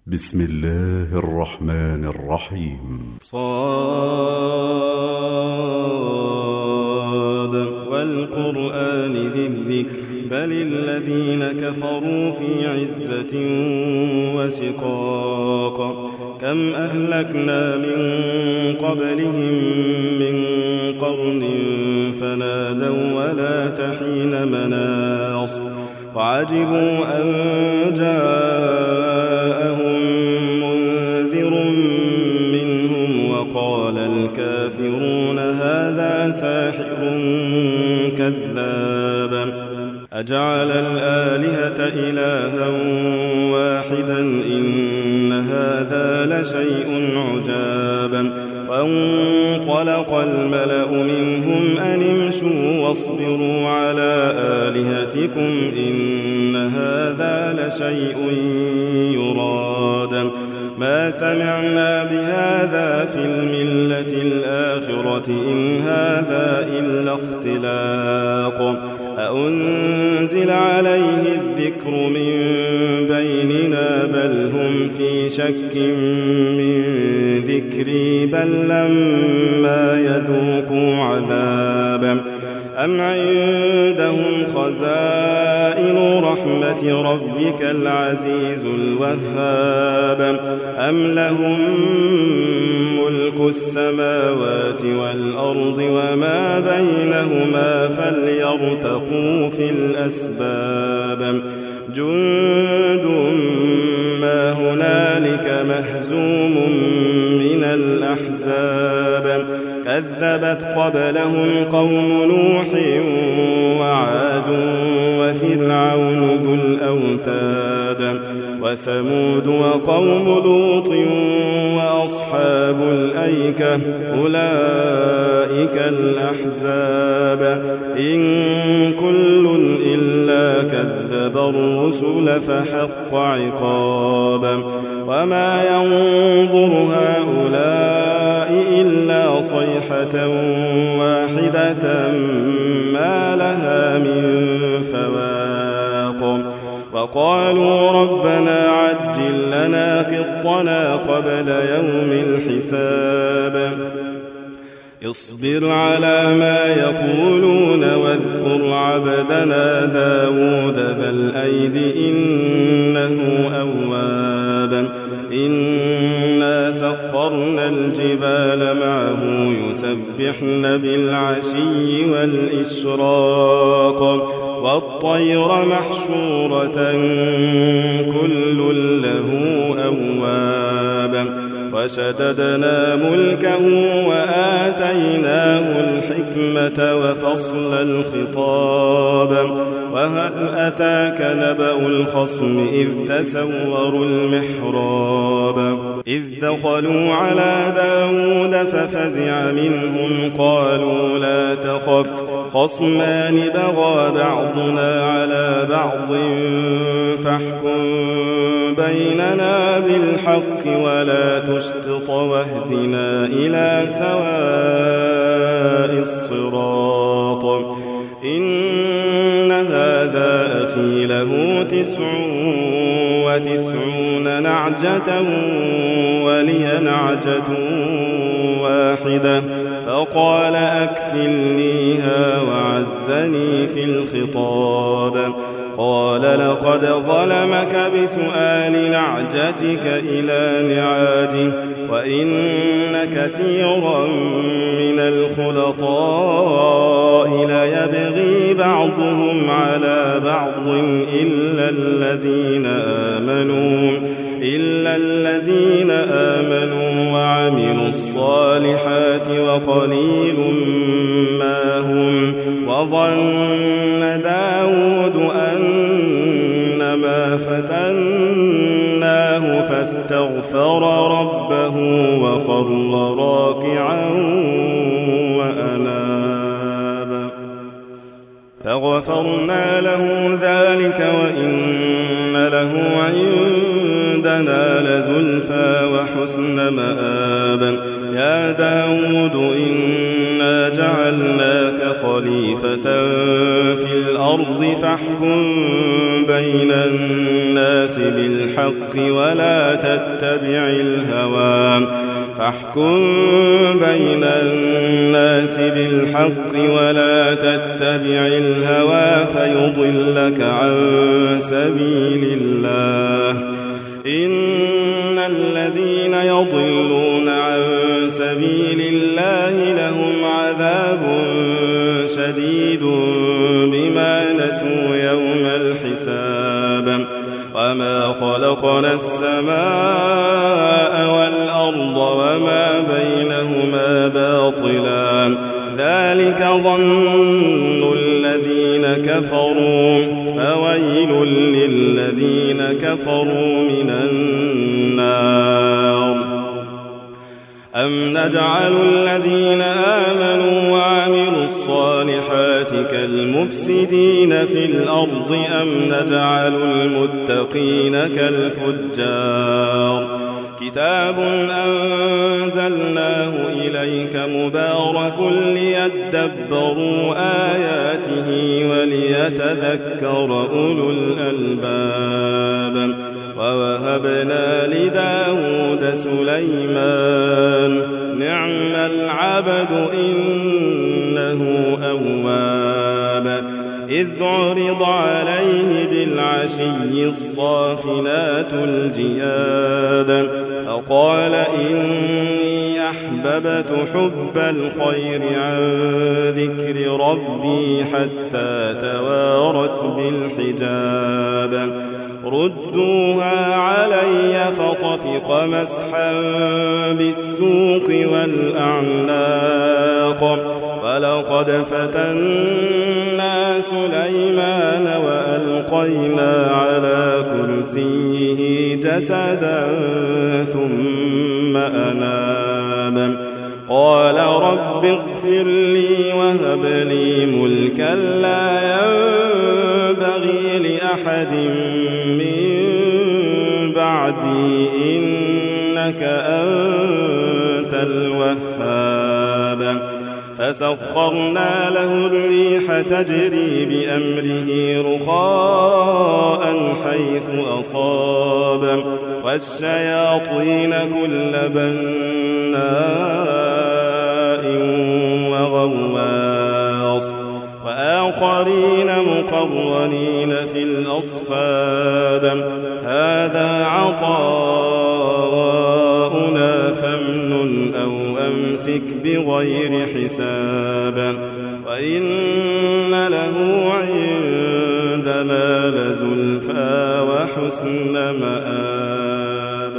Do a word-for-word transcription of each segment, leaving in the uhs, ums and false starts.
بسم الله الرحمن الرحيم. صاد والقرآن ذي الذكر بل الذين كفروا في عزة وشقاق كم أهلكنا من قبلهم من قرن فنادوا ولا تحين مناص وعجبوا أن جاءهم منذر منهم وقال الكافرون هذا ساحر كذاب أجعل الآلهة إلها واحدا إن هذا لشيء عجاب وانطلق الملأ منهم أن امشوا واصبروا على آلهتكم إن هذا لشيء يراد ما سمعنا بهذا في الملة الآخرة إن هذا إلا اختلاق أأنزل عليه الذكر من بيننا بل هم في شك من ذكري بل لما يذوقوا عذابا أم عندهم خزائن رحمة ربك العزيز الوهاب أم لهم ملك السماوات والأرض وما بينهما فليرتقوا في الأسباب جند ما هنالك مهزوم من الأحزاب كذبت قبلهم قوم نوح وعاد وفرعون ذو الأوتاد وثمود وقوم لوط وأصحاب الأيكة أولئك الأحزاب إن كل إلا كذب الرسل فحق عقاب وما ينظر هؤلاء إلا صيحة واحدة ما لها من فواق وقالوا ربنا عجل لنا قطنا قبل يوم الحساب اصبر على ما يقولون واذكر عبدنا داود ذا الأيد إنه أواب إنا سخرنا الجبال معه يسبحن بالعشي والإشراق والطير محشورة كل له أواب وشددنا ملكه وآتيناه الحكمة وفصل الخطاب وهل أتاك نبأ الخصم إذ تسوروا المحراب إذ دخلوا على داود ففزع منهم قالوا لا تخف خصمان بغى بعضنا على بعض فاحكم بيننا بالحق ولا تشطط واهدنا إلى سواء الصراط إن هذا أخي له تسع وتسعون نعجة ولي نعجة واحدة فقال أكفلنيها وعزني في الخطاب قال لقد ظلمك بسؤال نعجتك إلى نعاجه وإن كثيرا من الخلطاء ليبغي بعضهم على بعض إلا الذين آمنوا إلا الذين آمنوا وعملوا الصالحات وقليل ما هم وظن داود أنما فتناه فاستغفر ربه وخر راكعا وأناب فغفرنا له ذلك وإن له عندنا لزلفى وحسن مآب يا داود إنا جعلناك خليفة في الأرض فاحكم بين الناس بالحق ولا تتبع الهوى فاحكم بين الناس بالحق ولا تتبع الهوى فيضلك عن سبيل الله إن الذين يضلون عن سبيل الله لهم عذاب شديد بما نسوا يوم الحساب وما خلقنا السماء والأرض وما بينهما باطلا ذلك ظن الذين كفروا فويل للذين كفروا من النار أم نجعل الذين آمنوا وعملوا الصالحات كالمفسدين في الأرض أم نجعل المتقين كالفجار كتاب أنزلناه إليك مبارك ليدبروا آياته وليتذكر أولو الألباب ووهبنا لداود سليمان نعم العبد إنه أواب إذ عرض عليه بالعشي الصافنات الجياد فقال إني أحببت حب الخير عن ذكر ربي حتى توارت بالحجاب ردوها علي فطفق مسحا بالسوق والأعناق ولقد فتنا سليمان وألقينا على كرسيه جسدا ثم أناب قال رب اغفر لي وهب لي ملكا لا ينبغي لأحد من بعدي إنك أنت الوهاب فسخرنا له الريح تجري بأمره رخاء حيث أصاب والشياطين كل بناء وغواص وآخرين مقرنين في الأصفاد هذا عطاؤنا فامنن أو أمسك بغير حساب وإن له عندنا لزلفى وحسن مآب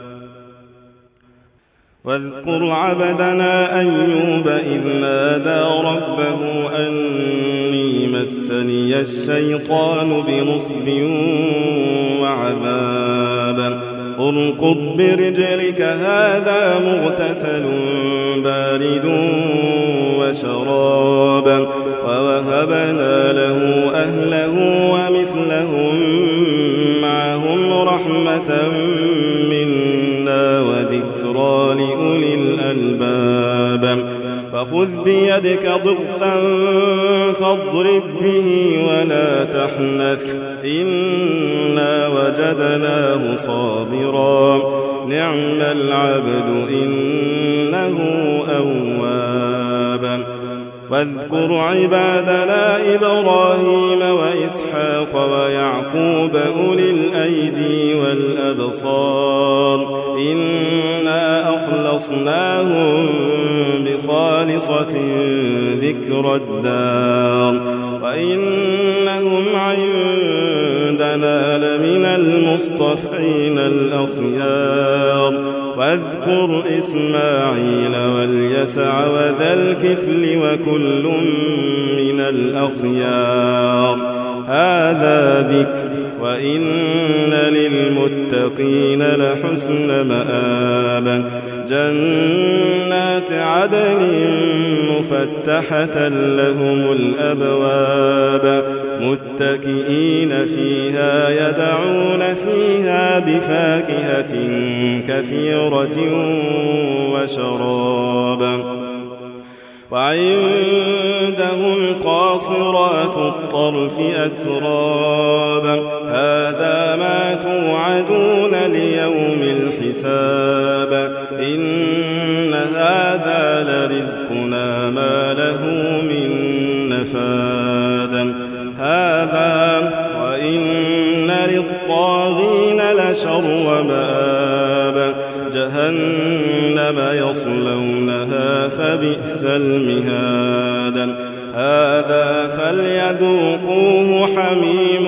واذكر عبدنا أيوب إذ نادى ربه أني مسني الشيطان بنصب وعذاب اركض برجلك هذا مغتسل بارد وشراب ووهبنا له أهله ومثلهم معهم رحمة منا وذكرى لأولي الألباب فخذ بيدك ضغثا فاضرب به ولا تحنث إنا وجدناه صابرا نعم العبد إنه أواب واذكر عبادنا إبراهيم وإسحاق ويعقوب أولي الأيدي والأبصار إنا أخلصناهم بخالصة ذكر الدار وإنهم عندنا لمن المصطفين الأخيار واذكر إسماعيل واليسع وذا الكفل وكل من الأخيار هذا ذكر وإن للمتقين لحسن مآب جنات عدن مفتحة لهم الأبواب متكئين فيها يدعون فيها بفاكهة كثيرة وشراب وعندهم قاصرات الطرف أتراب هذا ما توعدون ليوم الحساب إن هذا لرزقنا ما له من نفاد هذا وإن للطاغين لشر مآب جهنم يصلونها فبئس المهاد هذا فليذوقوه حميم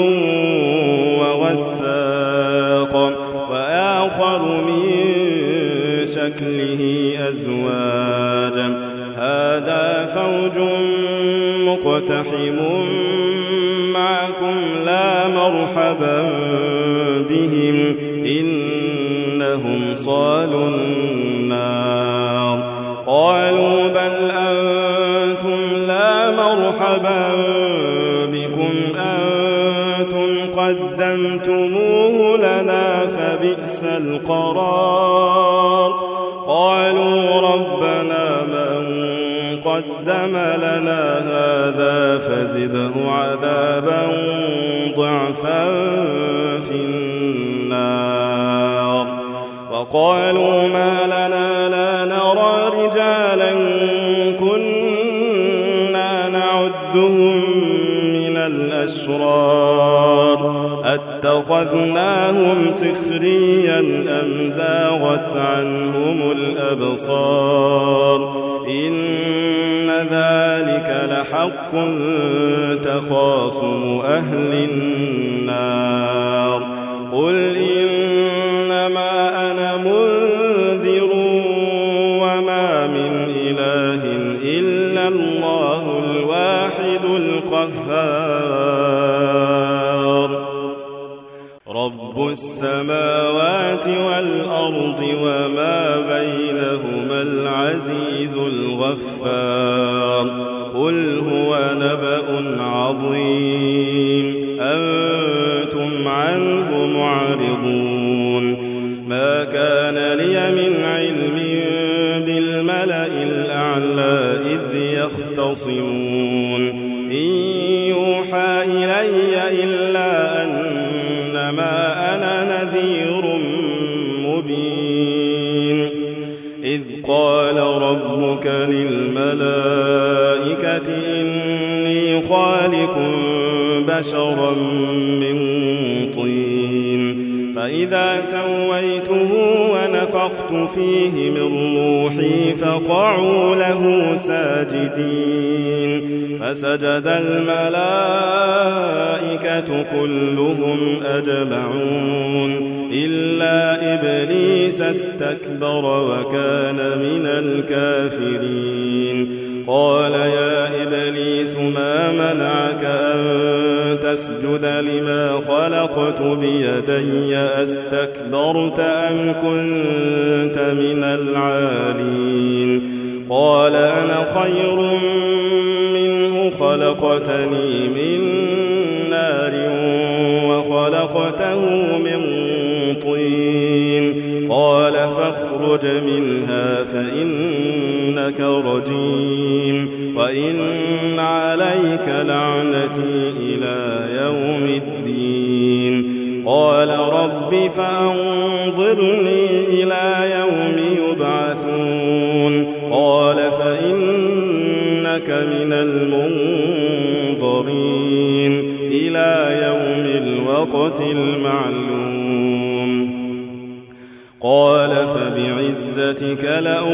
وغساق وآخر من شكله أزواج هذا فوج مقتحم معكم لا مرحبا بهم إنهم صالوا النار قالوا بل أنتم لا مرحبا بكم أنتم قدمتموه لنا فبئس القرار قالوا ربنا من قدم لنا هذا فزده عذابا ضعفا في النار وقالوا ما لنا لا نرى رجالا كنا نعدهم من الأشرار اتخذناهم سخريا أم زاغت عنهم الأبصار إن ذلك لحق تخاصم أهل النار قل إنما أنا منذر وما من إله إلا الله الواحد القهار رب السماوات والأرض وما بينهما العزيز الغفار قل هو نبأ عظيم أنتم عنه معرضون ما كان لي من علم بالملأ الأعلى إذ يختصمون إن يوحى إلي إلا أنما أنا نذير مبين إذ قال ربك للملائكة إني خالق بشرا من طين فإذا سويته ونفخت فيه من روحي فقعوا له ساجدين فسجد الملائكة كلهم أجمعون إلا إبليس استكبر وكان من الكافرين قال يا إبليس ما منعك أن تسجد لما خلقت بيدي أستكبرت أم كنت من العالين قال أنا خير منه خلقتني من نار وخلقته من طين قال فاخرج منها فإنك رجيم وإن عليك لعنتي إلى يوم الدين قال رب فأنظرني إلى يوم يبعثون قال فإنك من المنظرين إلى يوم الوقت المعلوم قال فبعزتك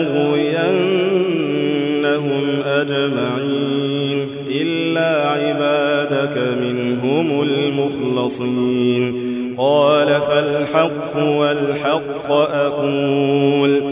لأغوينهم أجمعين إلا عبادك منهم المخلصين قال فالحق والحق أقول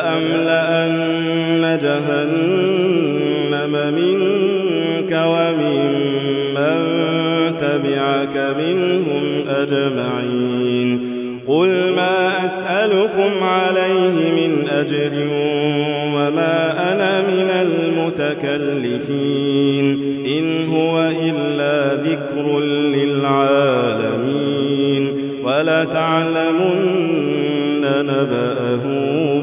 لأملأن جهنم منك ومن من تبعك منهم أجمعين قل ما أسألكم عليه من أجر وما أنا من المتكلفين إن هو إلا ذكر للعالمين ولتعلمن نبأه